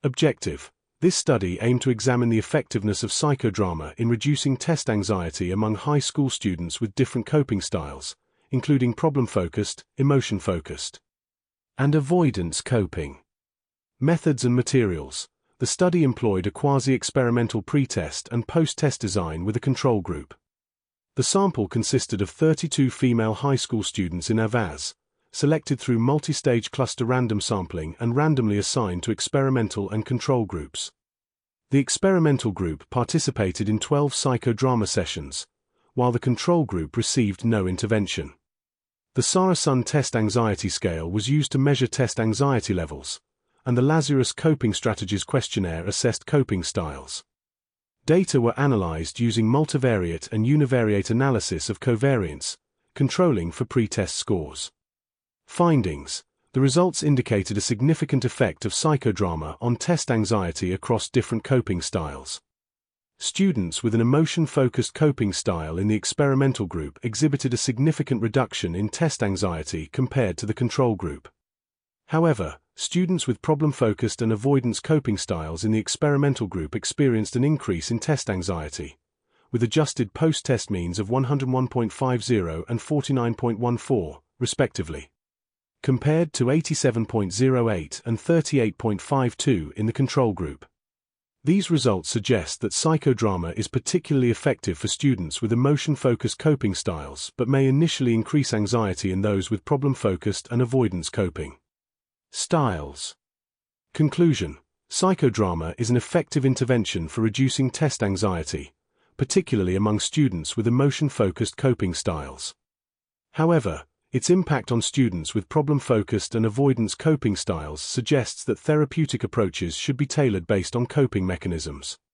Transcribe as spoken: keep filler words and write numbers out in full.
Objective: this study aimed to examine the effectiveness of psychodrama in reducing test anxiety among high school students with different coping styles, including problem-focused, emotion-focused, and avoidance coping. Methods and materials. The study employed a quasi-experimental pre-test and post-test design with a control group. The sample consisted of thirty-two female high school students in Avaz, selected through multi-stage cluster random sampling and randomly assigned to experimental and control groups. The experimental group participated in twelve psychodrama sessions, while the control group received no intervention. The Sarasun Test Anxiety Scale was used to measure test anxiety levels, and the Lazarus Coping Strategies Questionnaire assessed coping styles. Data were analyzed using multivariate and univariate analysis of covariance, controlling for pre-test scores. Findings: the results indicated a significant effect of psychodrama on test anxiety across different coping styles. Students with an emotion-focused coping style in the experimental group exhibited a significant reduction in test anxiety compared to the control group. However, students with problem-focused and avoidance coping styles in the experimental group experienced an increase in test anxiety, with adjusted post-test means of one hundred one point five zero and forty-nine point one four, respectively, compared to eighty-seven point zero eight and thirty-eight point five two in the control group. These results suggest that psychodrama is particularly effective for students with emotion-focused coping styles but may initially increase anxiety in those with problem-focused and avoidance coping styles. Conclusion: psychodrama is an effective intervention for reducing test anxiety, particularly among students with emotion-focused coping styles. However, its impact on students with problem-focused and avoidance coping styles suggests that therapeutic approaches should be tailored based on coping mechanisms.